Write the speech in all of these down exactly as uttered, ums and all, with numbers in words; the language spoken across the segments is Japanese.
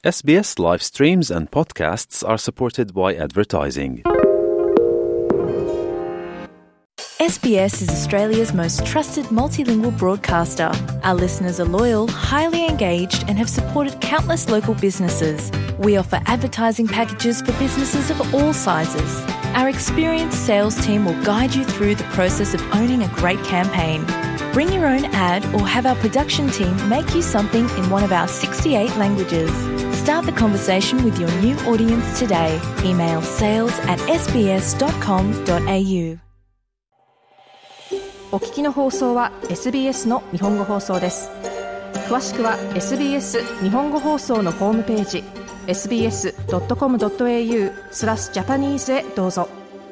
エスビーエス live streams and podcasts are supported by advertising. S B S is Australia's most trusted multilingual broadcaster. Our listeners are loyal, highly engaged, and have supported countless local businesses. We offer advertising packages for businesses of all sizes. Our experienced sales team will guide you through the process of owning a great campaign. Bring your own ad or have our production team make you something in one of our sixty-eight languages. Start the conversation with your new audience today. Email sales at s b s dot com dot a u. お聞きの放送は エスビーエス の日本語放送です。詳しくは エスビーエス 日本語放送のホームページ エスビーエスドットコムドットエーユー スラスジャパニーズへどうぞ。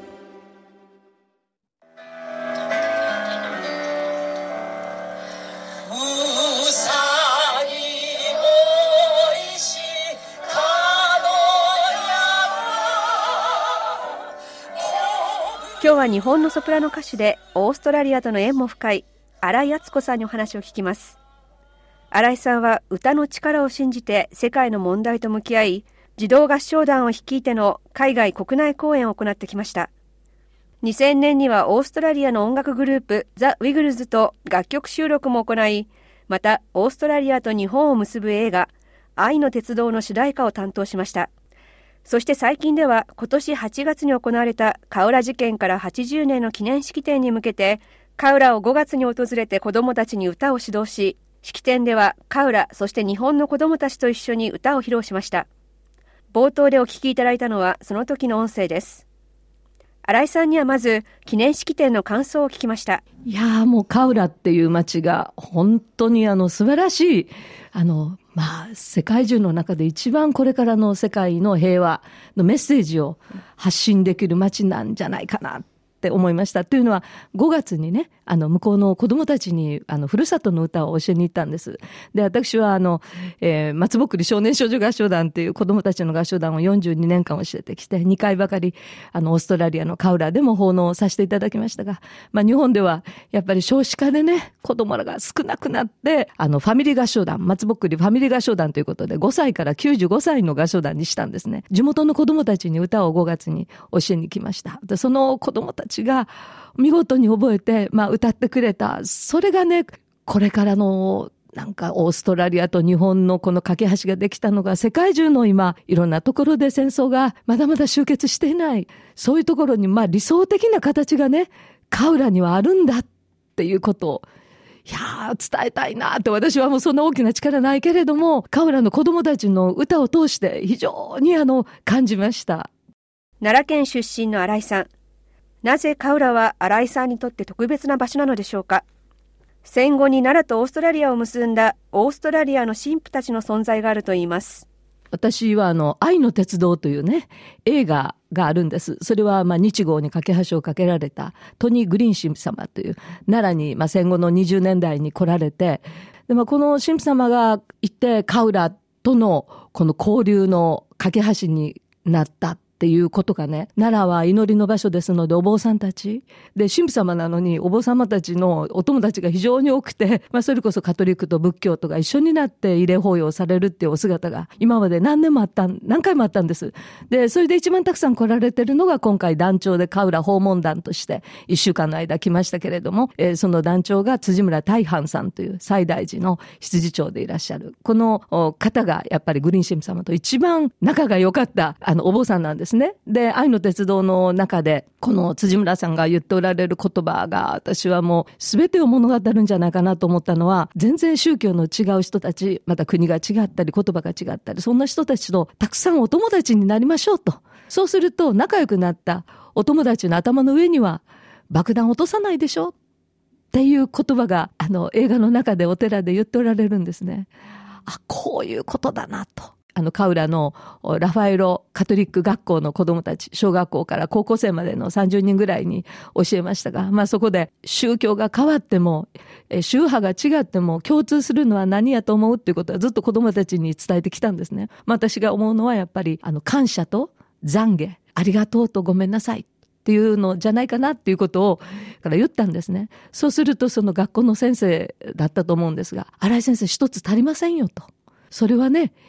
今日は日本のソプラノ歌手でオーストラリアとの縁も深い新井敦子さんにお話を聞きます。新井さんは歌の力を信じて世界の問題と向き合い、児童合唱団を率いての海外国内公演を行ってきました。にせんねんにはオーストラリアの音楽グループザ・ウィグルズと楽曲収録も行い、またオーストラリアと日本を結ぶ映画愛の鉄道の主題歌を担当しました。そして最近では今年はちがつに行われたカウラ事件からはちじゅうねんの記念式典に向けて、カウラをごがつに訪れて子どもたちに歌を指導し、式典ではカウラそして日本の子どもたちと一緒に歌を披露しました。冒頭でお聞きいただいたのはその時の音声です。新井さんにはまず記念式典の感想を聞きました。 いやーもうカウラっていう街が本当にあの素晴らしいあのまあ世界中の中で一番これからの世界の平和のメッセージを発信できる街なんじゃないかなって思いました。というのはごがつにね、あの向こうの子どもたちにあのふるさとの歌を教えに行ったんです。で、私はあの、えー、松ぼっくり少年少女合唱団っていう子どもたちの合唱団をよんじゅうにねんかん教えてきて、にかいばかりあのオーストラリアのカウラでも奉納させていただきましたが、まあ日本ではやっぱり少子化でね、子どもらが少なくなって、あのファミリー合唱団、松ぼっくりファミリー合唱団ということでごさいからきゅうじゅうごさいの合唱団にしたんですね。地元の子どもたちに歌をごがつに教えに来ました。で、その子どもたちが見事に覚えて、まあ歌ってくれた。それがね、これからのなんかオーストラリアと日本のこの架け橋ができたのが、世界中の今いろんなところで戦争がまだまだ終結していない、そういうところにまあ理想的な形がね、カウラにはあるんだっていうことをいやー伝えたいなって。私はもうそんな大きな力ないけれども、カウラの子供たちの歌を通して非常にあの感じました。 奈良県出身の新井さん、なぜカウラは新井さんにとって特別な場所なのでしょうか。戦後に奈良とオーストラリアを結んだオーストラリアの神父たちの存在があるといいます。 私はあの愛の鉄道というね映画があるんです。それはまあ日豪に架け橋を架けられたトニー・グリーン神父様という奈良にまあ戦後のにじゅうねんだいに来られて、で、まあ、この神父様が行ってカウラとのこの交流の架け橋になったっていうことがね、奈良は祈りの場所ですので、お坊さんたちで神父様なのにお坊様たちのお友達が非常に多くて、まあ、それこそカトリックと仏教とが一緒になって慰霊法要されるっていうお姿が今まで何年もあった何回もあったんです。で、それで一番たくさん来られてるのが今回団長でカウラ訪問団としていっしゅうかんの間来ましたけれども、えー、その団長が辻村大範さんという西大寺の執事長でいらっしゃるこの方がやっぱりグリーン神父様と一番仲が良かったあのお坊さんなんですね。で、愛の鉄道の中でこの辻村さんが言っておられる言葉が私はもう全てを物語るんじゃないかなと思ったのは、全然宗教の違う人たち、また国が違ったり言葉が違ったり、そんな人たちとたくさんお友達になりましょうと。そうすると仲良くなったお友達の頭の上には爆弾落とさないでしょっていう言葉があの映画の中でお寺で言っておられるんですね。あ、こういうことだなと。あのカウラのラファエロカトリック学校の子どもたち、小学校から高校生までのさんじゅうにんぐらいに教えましたが、まあそこで宗教が変わっても宗派が違っても共通するのは何やと思うっていうことはずっと子どもたちに伝えてきたんですね。まあ、私が思うのはやっぱりあの感謝と懺悔、ありがとうとごめんなさいっていうのじゃないかなっていうことをから言ったんですね。そうするとその学校の先生だったと思うんですが、新井先生一つ足りませんよと。それはね、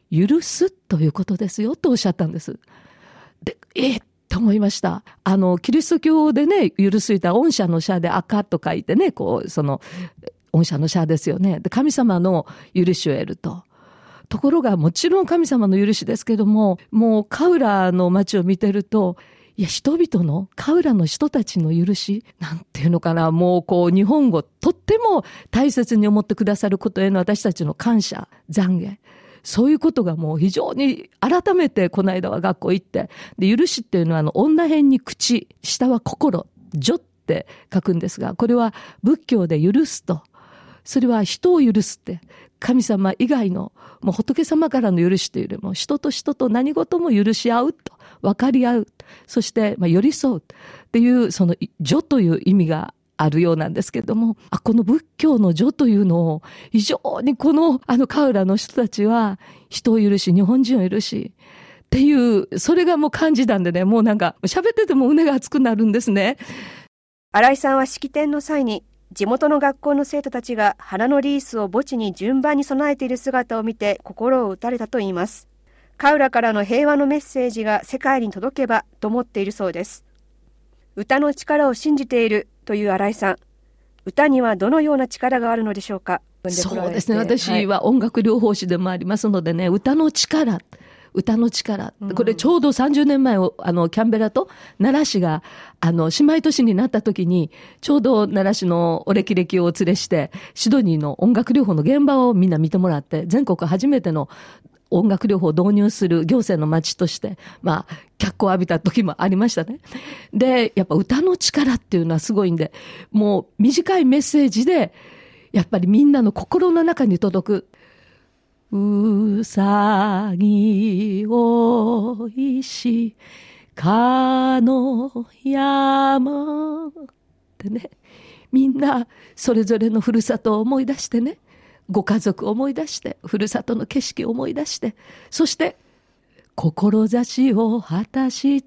許すということですよとおっしゃったんです。で、ええと思いました。あの、キリスト教でね、許すいた恩赦の赦で赤と書いてね、こう、その、恩赦の赦ですよね。で、神様の許しを得ると。ところが、もちろん神様の許しですけども、もうカウラの町を見てると、いや、人々の、カウラの人たちの許し、なんていうのかな、もうこう、日本語、とっても大切に思ってくださることへの私たちの感謝、懺悔。そういうことがもう非常に改めてこの間は学校行って、で、許しっていうのはあの女辺に口、下は心、女って書くんですが、これは仏教で許すと、それは人を許すって、神様以外の、もう仏様からの許しというよりも、人と人と何事も許し合うと、分かり合う、そしてまあ寄り添うっていう、その女という意味があるようなんですけれども、あ、この仏教の女というのを非常にこのあのカウラの人たちは人を許し、日本人を許しっていう、それがもう感じたんでね、もうなんか喋ってても胸が熱くなるんですね。 新井さんは式典の際に地元の学校の生徒たちが花のリースを墓地に順番に備えている姿を見て心を打たれたといいます。カウラからの平和のメッセージが世界に届けばと思っているそうです。歌の力を信じているという新井さん、歌にはどのような力があるのでしょうか。 そうですね、私は音楽療法士でもありますのでね、歌の力、歌の力、これちょうどさんじゅうねんまえをあのキャンベラと奈良市があの姉妹都市になった時に、ちょうど奈良市のお歴々をお連れしてシドニーの音楽療法の現場をみんな見てもらって、全国初めての音楽療法を導入する行政の街として、まあ、脚光を浴びた時もありましたね。で、やっぱ歌の力っていうのはすごいんで、もう短いメッセージで、やっぱりみんなの心の中に届く。うさぎおいしかの山ってね、みんなそれぞれのふるさとを思い出してね、ご家族を思い出して、ふるさとの景色を思い出して、そして、志を果たして、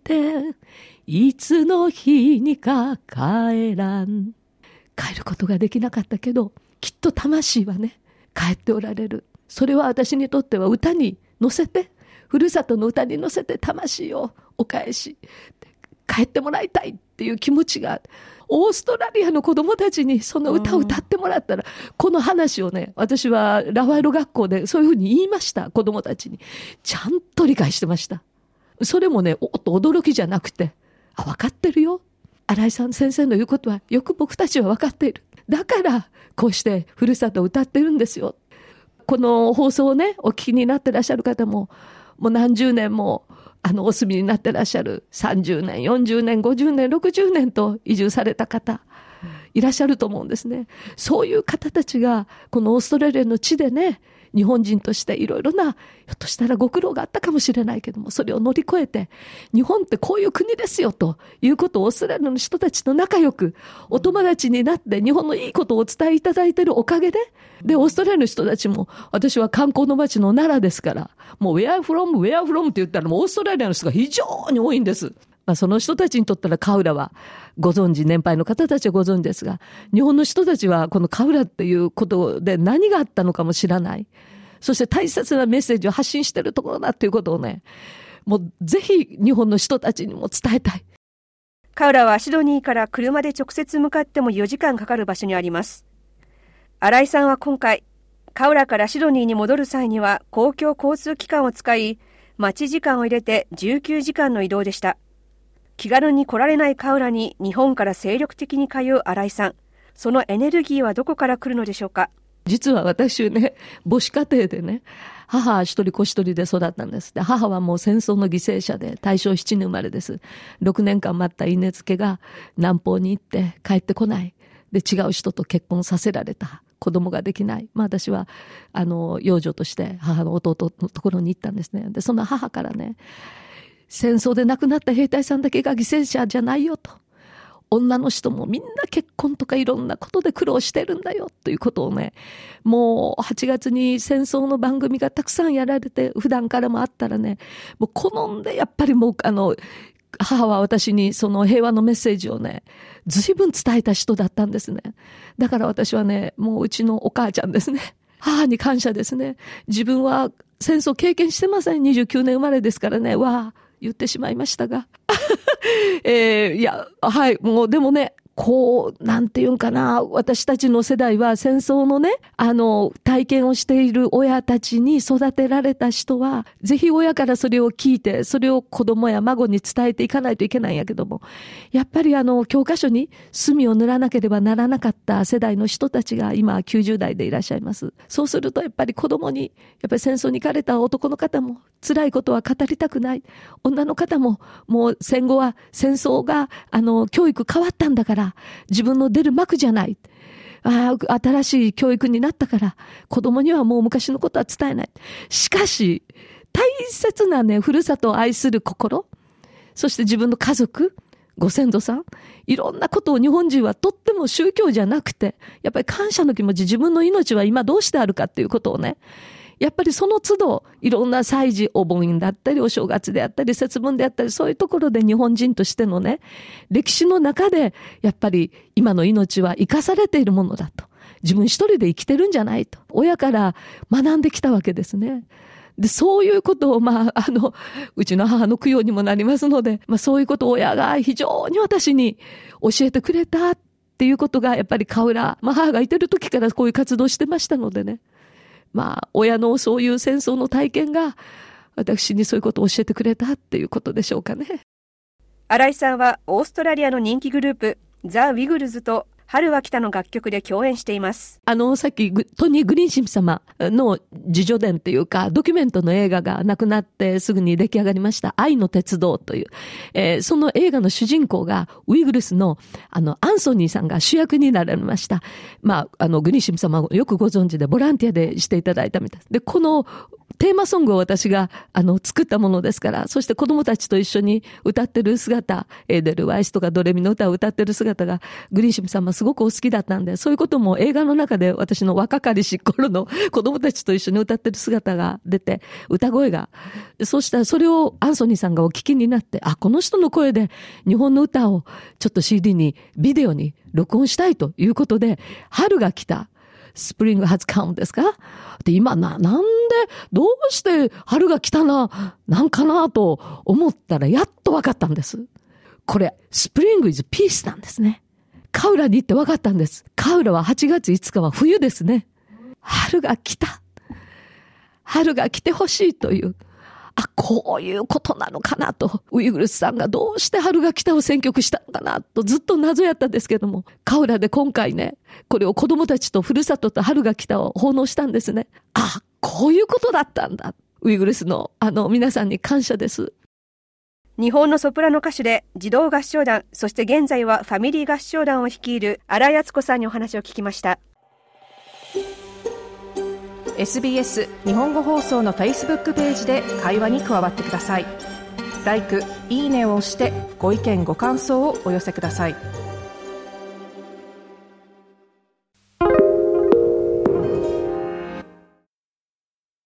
いつの日にか帰らん。帰ることができなかったけど、きっと魂はね、帰っておられる。それは私にとっては歌に乗せて、ふるさとの歌に乗せて魂をお返し、帰ってもらいたいっていう気持ちが、オーストラリアの子供たちにその歌を歌ってもらったら、この話をね、私はラファエロ学校でそういうふうに言いました、子供たちに。ちゃんと理解してました。それもね、おっと驚きじゃなくて、あ、分かってるよ。新井さん先生の言うことはよく僕たちは分かっている。だから、こうしてふるさとを歌ってるんですよ。この放送をね、お聞きになってらっしゃる方も、もう何十年も、あの、お住みになってらっしゃるさんじゅうねん、よんじゅうねん、ごじゅうねん、ろくじゅうねんと移住された方、いらっしゃると思うんですね。そういう方たちが、このオーストラリアの地でね、日本人としていろいろな、ひょっとしたらご苦労があったかもしれないけども、それを乗り越えて、日本ってこういう国ですよということをオーストラリアの人たちと仲良く、お友達になって日本のいいことをお伝えいただいているおかげで、で、オーストラリアの人たちも、私は観光の街の奈良ですから、もう where from, where from って言ったらもうオーストラリアの人が非常に多いんです。まあ、その人たちにとったらカウラはご存知、年配の方たちはご存知ですが、日本の人たちはこのカウラっていうことで何があったのかも知らない。そして大切なメッセージを発信しているところだということをね、もうぜひ日本の人たちにも伝えたい。 カウラはシドニーから車で直接向かってもよじかんかかる場所にあります。新井さんは今回、カウラからシドニーに戻る際には公共交通機関を使い、待ち時間を入れてじゅうきゅうじかんの移動でした。気軽に来られないカウラに日本から精力的に通う新井さん。そのエネルギーはどこから来るのでしょうか。 実は私ね、母子家庭でね、母一人子一人で育ったんです。で、母はもう戦争の犠牲者で、大正しちねん生まれです。ろくねんかん待った稲付けが南方に行って帰ってこない。で、違う人と結婚させられた。子供ができない。まあ私は、あの、養女として母の弟のところに行ったんですね。で、その母からね、戦争で亡くなった兵隊さんだけが犠牲者じゃないよと。女の人もみんな結婚とかいろんなことで苦労してるんだよということをね、もうはちがつに戦争の番組がたくさんやられて、普段からもあったらね、もう好んでやっぱりもうあの、母は私にその平和のメッセージをね、随分伝えた人だったんですね。だから私はね、もううちのお母ちゃんですね。 母に感謝ですね。自分は戦争経験してません。にじゅうきゅうねん生まれですからね。わあ、言ってしまいましたが。えー、いや、はい、もうでもね、こう、なんていうんかな、私たちの世代は戦争のね、あの、体験をしている親たちに育てられた人は、ぜひ親からそれを聞いて、それを子供や孫に伝えていかないといけないんやけども、やっぱりあの、教科書に墨を塗らなければならなかった世代の人たちが今きゅうじゅう代でいらっしゃいます。そうするとやっぱり子供に、やっぱり戦争に行かれた男の方も辛いことは語りたくない。女の方ももう戦後は戦争が、あの、教育変わったんだから、自分の出る幕じゃない。ああ、新しい教育になったから、子供にはもう昔のことは伝えない。しかし、大切なね、ふるさとを愛する心、そして自分の家族、ご先祖さん、いろんなことを日本人はとっても宗教じゃなくて、やっぱり感謝の気持ち、自分の命は今どうしてあるかっていうことをね、やっぱりその都度いろんな祭事、お盆だったりお正月であったり節分であったり、そういうところで日本人としてのね、歴史の中でやっぱり今の命は生かされているものだと、自分一人で生きてるんじゃないと親から学んできたわけですね。で、そういうことをまああのうちの母の供養にもなりますので、まあそういうことを親が非常に私に教えてくれたっていうことがやっぱり香浦、まあ母がいてる時からこういう活動してましたのでね。まあ、親のそういう戦争の体験が私にそういうことを教えてくれたっていうことでしょうかね。 新井さんはオーストラリアの人気グループザ・ウィグルズと春は来たの楽曲で共演しています。 あのさっきトニー・グリーンシム様の自叙伝というかドキュメントの映画が亡くなってすぐに出来上がりました愛の鉄道という、えー、その映画の主人公がウイグルスのあのアンソニーさんが主役になられました。まああのグリーンシム様よくご存知でボランティアでしていただいたみたいで、このテーマソングを私があの作ったものですから、そして子供たちと一緒に歌ってる姿、エーデルワイスとかドレミの歌を歌ってる姿がグリーンシム様すごくお好きだったんで、そういうことも映画の中で私の若かりし頃の子供たちと一緒に歌ってる姿が出て、歌声が、そうしたらそれをアンソニーさんがお聞きになって、あ、この人の声で日本の歌をちょっと シーディー にビデオに録音したいということで、春が来たスプリングハズカムですかで、今な、なんで、どうして春が来たな、なんかなと思ったらやっと分かったんです。これ、スプリングイズピースなんですね。カウラに行って分かったんです。カウラははちがついつかは冬ですね。春が来た。春が来てほしいという。あ、こういうことなのかなと、ウイグルスさんがどうして春が来たを選曲したのかなとずっと謎やったんですけども、カウラで今回ね、これを子供たちとふるさとと春が来たを奉納したんですね。あ、こういうことだったんだ。ウイグルスのあの皆さんに感謝です。 日本のソプラノ歌手で児童合唱団、そして現在はファミリー合唱団を率いる新井敦子さんにお話を聞きました。 エスビーエス 日本語放送の Facebook ページで会話に加わってください。ライク、いいねを押してご意見ご感想をお寄せください。